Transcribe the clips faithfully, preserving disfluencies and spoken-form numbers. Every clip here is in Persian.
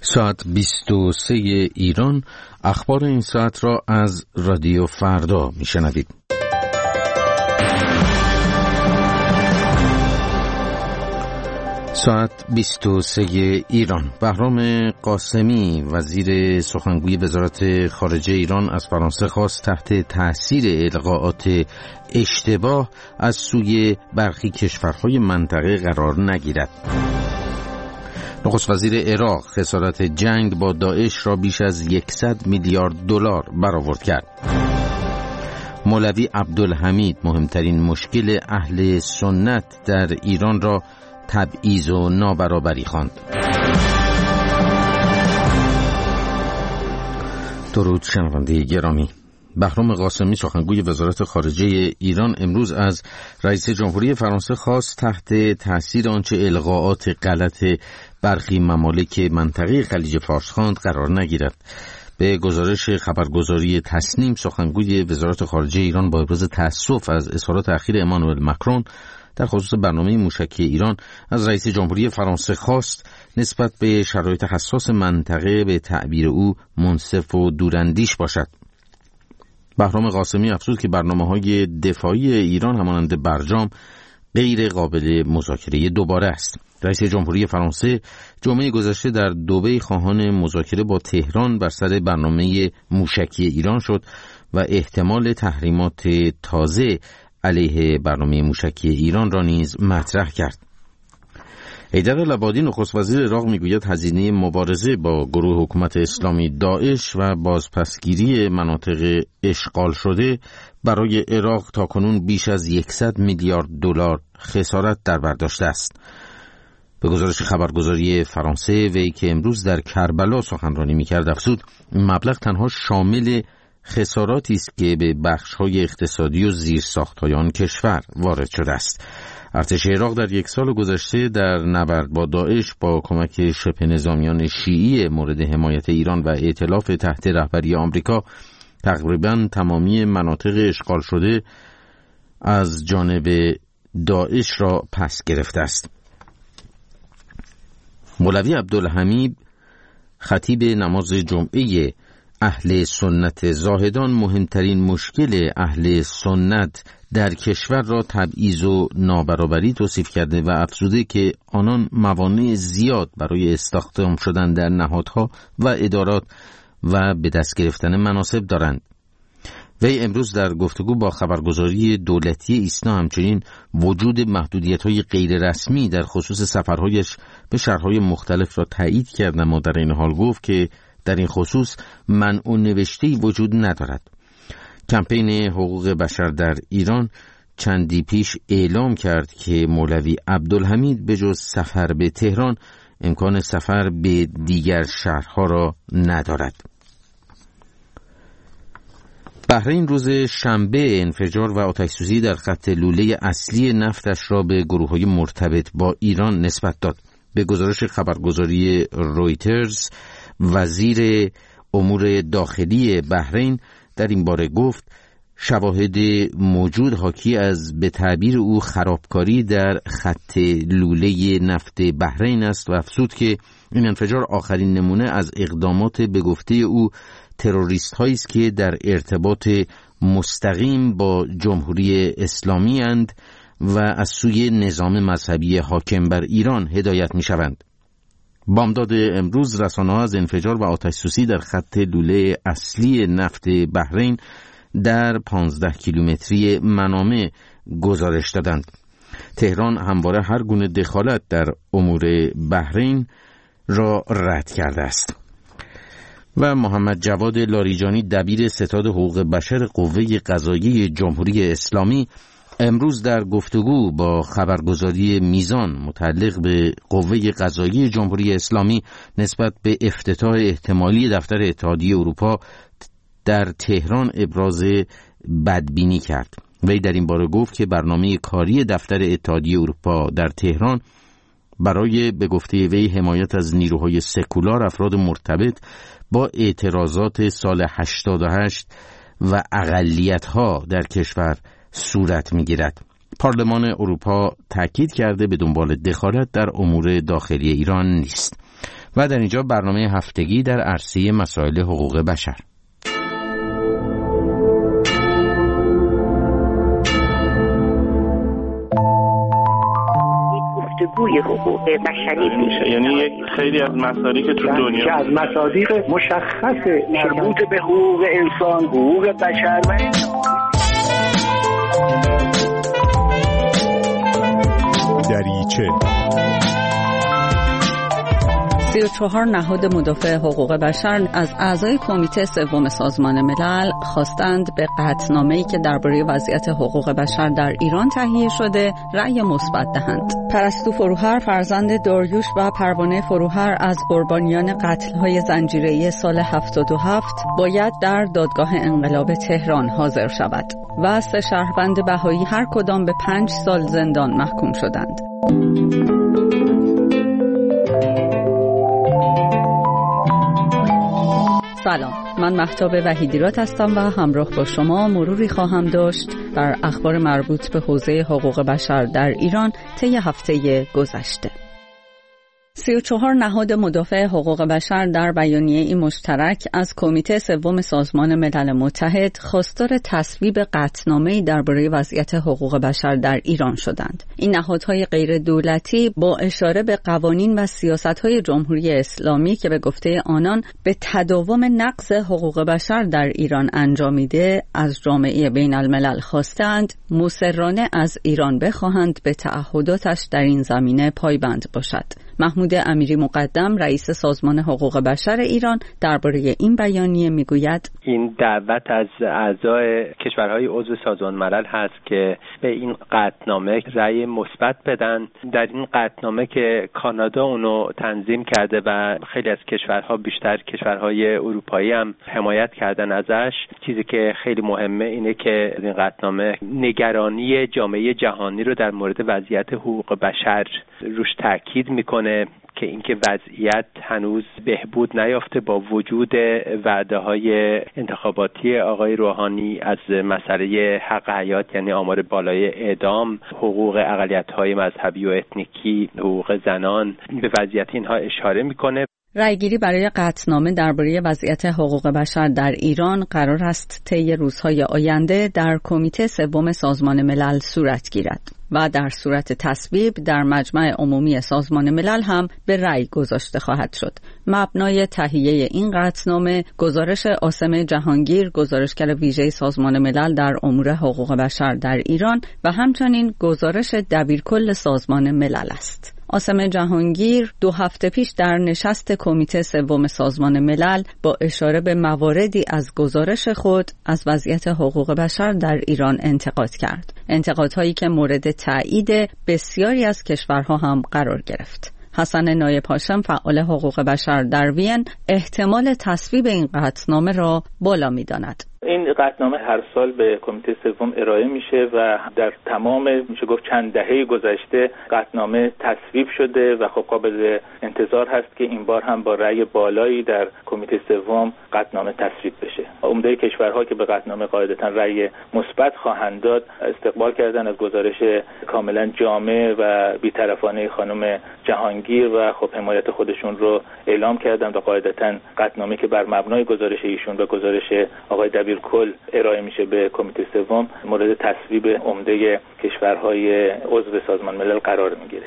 ساعت بیست و سه ایران. اخبار این ساعت را از رادیو فردا میشنوید. ساعت بیست و سه ایران. بهرام قاسمی وزیر سخنگوی وزارت خارجه ایران از فرانسه خواست تحت تأثیر القاءات اشتباه از سوی برخی کشورهای منطقه قرار نگیرد. نخست وزیر عراق خسارت جنگ با داعش را بیش از صد میلیارد دلار برآورد کرد. مولوی عبدالحمید مهمترین مشکل اهل سنت در ایران را تبعیض و نابرابری خواند. درود شنونده گرامی. بهرام قاسمی سخنگوی وزارت خارجه ایران امروز از رئیس جمهوری فرانسه خواست تحت تأثیر آنچه القاءات غلط برخی ممالک منطقه خلیج فارس خواند قرار نگیرد. به گزارش خبرگزاری تسنیم، سخنگوی وزارت خارجه ایران با ابراز تأسف از اظهارات اخیر امانوئل مکرون در خصوص برنامه موشکی ایران از رئیس جمهوری فرانسه خواست نسبت به شرایط حساس منطقه به تعبیر او منصف و دوراندیش باشد. بهرام قاسمی افزود که برنامه‌های دفاعی ایران همانند برجام غیر قابل مذاکره دوباره است. رئیس جمهوری فرانسه جمعه گذشته در دبی خواهان مذاکره با تهران بر سر برنامه موشکی ایران شد و احتمال تحریمات تازه علیه برنامه موشکی ایران را نیز مطرح کرد. حیدر لبادی نخست وزیر عراق میگوید هزینه مبارزه با گروه حکومت اسلامی داعش و بازپسگیری مناطق اشغال شده برای عراق تاکنون بیش از صد میلیارد دلار خسارت در بر داشته است. به گزارش خبرگزاری فرانسه، وی که امروز در کربلا سخنرانی می‌کرد افزود این مبلغ تنها شامل خساراتی است که به بخش‌های اقتصادی و زیرساخت‌های آن کشور وارد شده است. ارتش عراق در یک سال گذشته در نبرد با داعش با کمک شبه نظامیان شیعی مورد حمایت ایران و ائتلاف تحت رهبری آمریکا تقریباً تمامی مناطق اشغال شده از جانب داعش را پس گرفته است. مولوی عبدالحمید خطیب نماز جمعه اهل سنت زاهدان مهمترین مشکل اهل سنت در کشور را تبعیض و نابرابری توصیف کرده و افزوده که آنان موانع زیاد برای استخدام شدن در نهادها و ادارات و به دست گرفتن مناصب دارند. وی امروز در گفتگو با خبرگزاری دولتی ایسنا همچنین وجود محدودیت‌های غیر رسمی در خصوص سفرهایش به شهرهای مختلف را تایید کرد، اما در این حال گفت که در این خصوص منع و نوشته‌ای وجود ندارد. کمپین حقوق بشر در ایران چندی پیش اعلام کرد که مولوی عبدالحمید به جز سفر به تهران امکان سفر به دیگر شهرها را ندارد. بحرین روز شنبه انفجار و آتش‌سوزی در خط لوله اصلی نفتش را به گروه‌های مرتبط با ایران نسبت داد. به گزارش خبرگزاری رویترز، وزیر امور داخلی بحرین در این باره گفت شواهد موجود حاکی از به تعبیر او خرابکاری در خط لوله نفت بحرین است و افزود که این انفجار آخرین نمونه از اقدامات به گفته او تروریست هایی است که در ارتباط مستقیم با جمهوری اسلامی اند و از سوی نظام مذهبی حاکم بر ایران هدایت می شوند. بامداد امروز رسانه‌ها از انفجار و آتش‌سوزی در خط لوله اصلی نفت بحرین در پانزده کیلومتری منامه گزارش دادند. تهران همواره هر گونه دخالت در امور بحرین را رد کرده است. و محمد جواد لاریجانی دبیر ستاد حقوق بشر قوه قضاییه جمهوری اسلامی امروز در گفتگو با خبرگزاری میزان متعلق به قوه قضاییه جمهوری اسلامی نسبت به افتتاح احتمالی دفتر اتحادیه اروپا در تهران ابراز بدبینی کرد. وی در این باره گفت که برنامه کاری دفتر اتحادیه اروپا در تهران برای به گفته وی حمایت از نیروهای سکولار افراد مرتبط با اعتراضات سال هشتاد و هشت و اقلیت‌ها در کشور صورت می‌گیرد. پارلمان اروپا تاکید کرده به دنبال دخالت در امور داخلی ایران نیست. و در اینجا برنامه هفتگی در عرصه مسائل حقوق بشر. گفتگوی حقوق بشری میشه، یعنی یک خیلی از مصادیق که تو دنیا که از مصادیق مشخص مربوط به حقوق انسان، حقوق بشر و دریچه سی و چهار نهاد مدافع حقوق بشر از اعضای کمیته سوم سازمان ملل خواستند به قطعنامه‌ای که درباره وضعیت حقوق بشر در ایران تهیه شده رأی مثبت دهند. پرستو فروهر فرزند داریوش و پروانه فروهر از قربانیان قتل‌های زنجیره‌ای سال هفتاد و هفت باید در دادگاه انقلاب تهران حاضر شود و سه شهروند بهایی هر کدام به پنج سال زندان محکوم شدند. سلام، من مهتاب وحیدیراد هستم و همراه با شما مروری خواهم داشت بر اخبار مربوط به حوزه حقوق بشر در ایران طی هفته گذشته. سی و چهار نهاد مدافع حقوق بشر در بیانیه‌ای مشترک از کمیته سوم سازمان ملل متحد خواستار تصویب قطعنامه‌ای درباره وضعیت حقوق بشر در ایران شدند. این نهادهای غیر دولتی با اشاره به قوانین و سیاست‌های جمهوری اسلامی که به گفته آنان به تداوم نقض حقوق بشر در ایران انجامیده، از جامعه بین الملل خواستند مصرانه از ایران بخواهند به تعهداتش در این زمینه پایبند باشد. محمود امیری مقدم رئیس سازمان حقوق بشر ایران درباره این بیانیه میگوید: این دعوت از اعضای کشورهای عضو سازمان ملل هست که به این قطعنامه رأی مثبت بدن. در این قطعنامه که کانادا اونو تنظیم کرده و خیلی از کشورها، بیشتر کشورهای اروپایی هم حمایت کردن ازش، چیزی که خیلی مهمه اینه که این قطعنامه نگرانی جامعه جهانی رو در مورد وضعیت حقوق بشر روش تاکید میکنه که اینکه وضعیت هنوز بهبود نیافته با وجود وعده‌های انتخاباتی آقای روحانی از مسئله حق حیات، یعنی آمار بالای اعدام، حقوق اقلیت‌های مذهبی و اتنیکی، حقوق زنان، به وضعیت اینها اشاره میکنه. رأیگیری برای قطعنامه درباره وضعیت حقوق بشر در ایران قرار است طی روزهای آینده در کمیته سوم سازمان ملل صورت گیرد و در صورت تصویب در مجمع عمومی سازمان ملل هم به رأی گذاشته خواهد شد. مبنای تهیه این قطعنامه گزارش عاصم جهانگیر، گزارشگر ویژه سازمان ملل در امور حقوق بشر در ایران و همچنین گزارش دبیرکل سازمان ملل است. عاصم جهانگیر دو هفته پیش در نشست کمیته سوم سازمان ملل با اشاره به مواردی از گزارش خود از وضعیت حقوق بشر در ایران انتقاد کرد. انتقادهایی که مورد تایید بسیاری از کشورها هم قرار گرفت. حسن نایب هاشم، فعال حقوق بشر در وین، احتمال تصویب این قطعنامه را بالا می‌داند. این قطعنامه هر سال به کمیته سوم ارائه میشه و در تمام میشه گفت چند دهه گذشته قطعنامه تصویب شده و خب قابل انتظار هست که این بار هم با رأی بالایی در کمیته سوم قطعنامه تصویب بشه. عمده کشورها که به قطعنامه قاعدتاً رأی مثبت خواهند داد استقبال کردن از گزارش کاملا جامع و بی‌طرفانه خانم جهانگیر و خب حمایت خودشون رو اعلام کردن و قاعدتاً قطعنامه که بر مبنای گزارش ایشون و گزارش آقای کل ارائه میشه به کمیته سوم مورد تصویب عمده کشورهای عضو سازمان ملل قرار میگیره.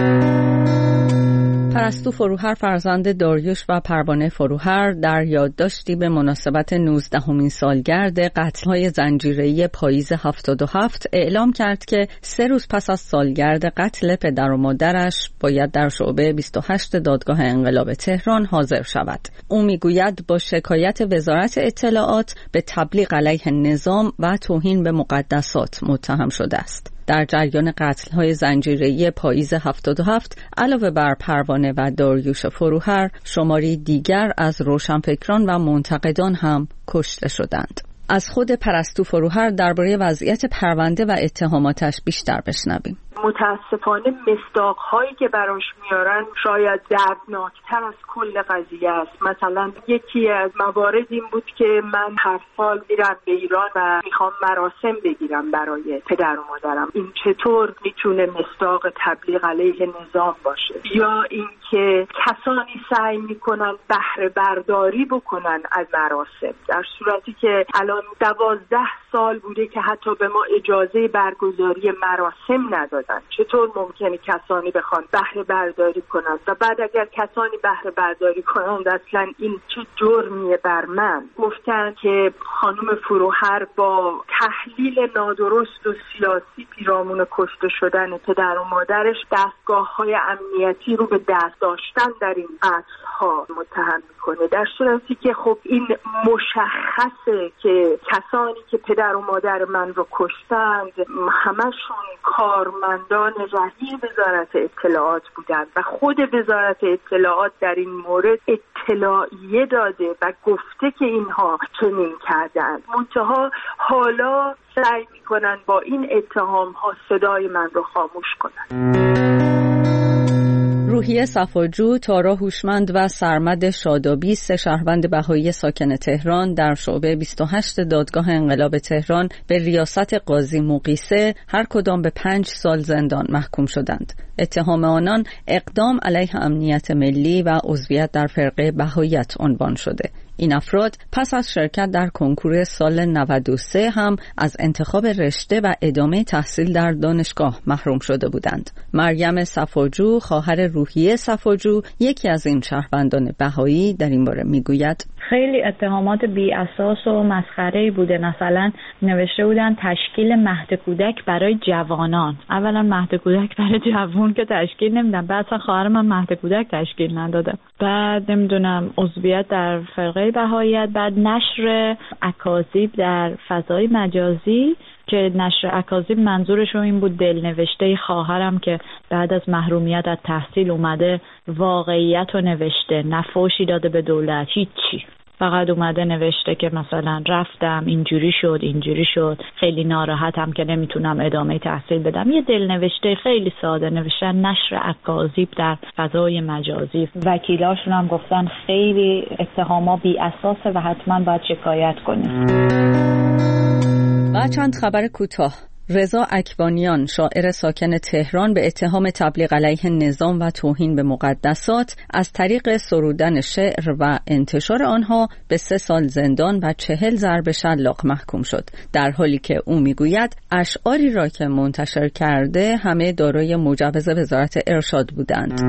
پرستو فروهر فرزند داریوش و پروانه فروهر در یادداشتی به مناسبت نوزدهمین سالگرد قتل‌های زنجیره‌ای پاییز هفتاد و هفت اعلام کرد که سه روز پس از سالگرد قتل پدر و مادرش باید در شعبه بیست و هشت دادگاه انقلاب تهران حاضر شود. او میگوید با شکایت وزارت اطلاعات به تبلیغ علیه نظام و توهین به مقدسات متهم شده است. در جریان قتل‌های زنجیره‌ای پاییز هفتاد و هفت علاوه بر پروانه و داریوش فروهر، شماری دیگر از روشنفکران و منتقدان هم کشته شدند. از خود پرستو فروهر درباره وضعیت پرونده و اتهاماتش بیشتر بشنویم. متاسفانه مصداق‌هایی که براش میارن شاید دردناکتر از کل قضیه است. مثلا یکی از موارد این بود که من هر سال میرم به ایران و میخوام مراسم بگیرم برای پدر و مادرم. این چطور میتونه مصداق تبلیغ علیه نظام باشه؟ یا اینکه کسانی سعی میکنن بهره برداری بکنن از مراسم، در صورتی که الان دوازده سال بوده که حتی به ما اجازه برگزاری مراسم ندادن. چطور ممکنه کسانی بخوان بهره برداری کنن؟ و بعد اگر کسانی بهره برداری کنن اصلا این چه جرمیه بر من؟ گفتن که خانم فروهر با تحلیل نادرست و سیاسی پیرامون کشته شدن پدر و مادرش دستگاه‌های امنیتی رو به دست داشتن در این قتل‌ها متهم میکنه، در صورتی که خب این مشخصه که کسانی که پدر و مادر من رو کشتند همشون کارمندان رهی وزارت اطلاعات بودند و خود وزارت اطلاعات در این مورد اطلاعیه داده و گفته که اینها چنین کردند. منتها حالا سعی میکنن با این اتهام ها صدای من رو خاموش کنن. روحیه صفاجو، تارا هوشمند و سرمد شادابی، سه شهروند بهایی ساکن تهران در شعبه بیست و هشت دادگاه انقلاب تهران به ریاست قاضی مقیسه هر کدام به پنج سال زندان محکوم شدند. اتهام آنان اقدام علیه امنیت ملی و عضویت در فرقه بهاییت عنوان شده. این افراد پس از شرکت در کنکور سال نود و سه هم از انتخاب رشته و ادامه تحصیل در دانشگاه محروم شده بودند. مریم صفاجو، خواهر روحیه صفاجو، یکی از این شهروندان بهایی، در این باره میگوید خیلی اتهامات بی اساس و مسخره‌ای بوده. مثلا نوشته بودن تشکیل مهد کودک برای جوانان. اولا مهد کودک برای جوان که تشکیل نمیدن، بعد اصلا خواهر من مهد کودک تشکیل نداده. بعد نمیدونم عضویت در فرقه بهاییت، بعد نشر اکاذیب در فضای مجازی که نشر اکاذیب منظورشون این بود دلنوشته خواهرم که بعد از محرومیت از تحصیل اومده واقعیت رو نوشته، نفوشی داده به دولت، هیچی، فقط اومده نوشته که مثلا رفتم اینجوری شد اینجوری شد، خیلی ناراحتم که نمیتونم ادامه تحصیل بدم. یه دلنوشته خیلی ساده نوشتن، نشر اکاذیب در فضای مجازی. وکیلاشون هم گفتن خیلی اتهاما بی اساسه و حتما باید شکایت کنیم. و چند خبر کوتاه. رضا اکبانیان، شاعر ساکن تهران، به اتهام تبلیغ علیه نظام و توهین به مقدسات از طریق سرودن شعر و انتشار آنها به سه سال زندان و چهل ضرب شلاق محکوم شد، در حالی که او میگوید اشعاری را که منتشر کرده همه دارای مجوز وزارت ارشاد بودند.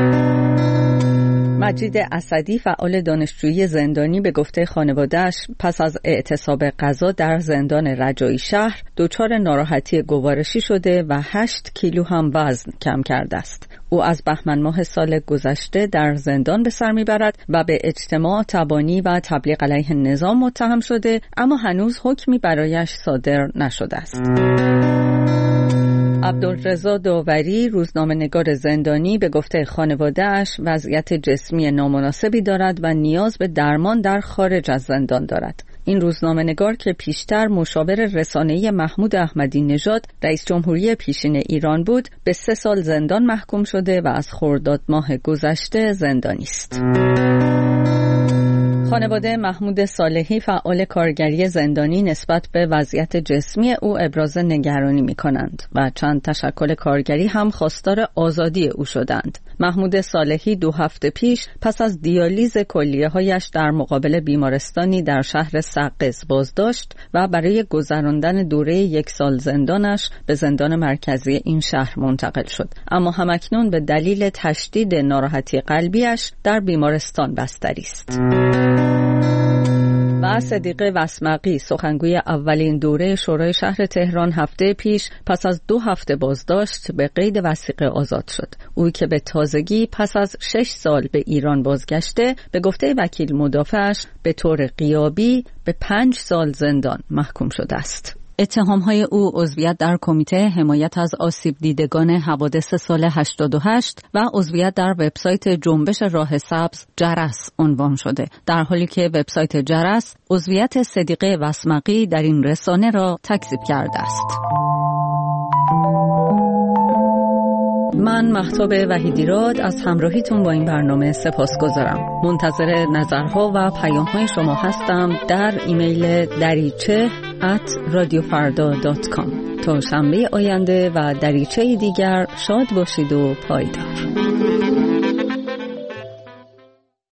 مجید اسدی، فعال دانشجویی زندانی، به گفته خانواده‌اش پس از اعتصاب غذا در زندان رجایی شهر دچار ناراحتی گوارشی شده و هشت کیلو هم وزن کم کرده است. او از بهمن ماه سال گذشته در زندان به سر میبرد و به اجتماع تبانی و تبلیغ علیه نظام متهم شده، اما هنوز حکمی برایش صادر نشده است. عبدالرضا داوری، روزنامه‌نگار زندانی، به گفته خانواده‌اش وضعیت جسمی نامناسبی دارد و نیاز به درمان در خارج از زندان دارد. این روزنامه‌نگار که پیشتر مشاور رسانه‌ای محمود احمدی نژاد رئیس جمهوری پیشین ایران بود، به سه سال زندان محکوم شده و از خرداد ماه گذشته زندانی است. خانواده محمود صالحی، فعال کارگری زندانی، نسبت به وضعیت جسمی او ابراز نگرانی می کنند و چند تشکل کارگری هم خواستار آزادی او شدند. محمود صالحی دو هفته پیش پس از دیالیز کلیه‌هایش در مقابل بیمارستانی در شهر سقز بازداشت و برای گذراندن دوره یک سال زندانش به زندان مرکزی این شهر منتقل شد، اما همکنون به دلیل تشدید ناراحتی قلبیش در بیمارستان بستری است. و صدیقه وسمقی، سخنگوی اولین دوره شورای شهر تهران، هفته پیش پس از دو هفته بازداشت به قید وثیقه آزاد شد. او که به تازگی پس از شش سال به ایران بازگشته، به گفته وکیل مدافعش به طور غیابی به پنج سال زندان محکوم شده است. اتهام‌های او عضویت در کمیته حمایت از آسیب دیدگان حوادث سال هشتاد و هشت و عضویت در وبسایت جنبش راه سبز جرس عنوان شده، در حالی که وبسایت جرس عضویت صدیقه وسمقی در این رسانه را تکذیب کرده است. من مهتاب وحیدیراد از همراهیتون با این برنامه سپاسگزارم. منتظر نظرها و پیام‌های شما هستم در ایمیل دریچه ات رادیو فردا دات کام. تا شنبه آینده و دریچه دیگر شاد باشید و پایدار.